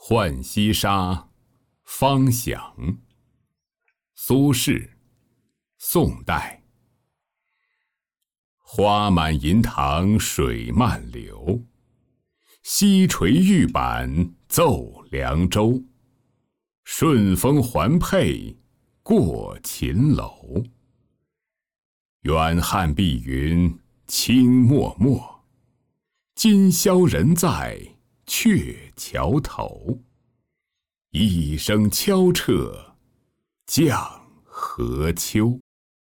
浣溪沙，方响。苏轼，宋代。花满银塘水漫流，西垂玉板奏凉州。顺风环佩过秦楼，远汉碧云青漠漠。今宵人在鹊桥头，一声敲彻绛河秋。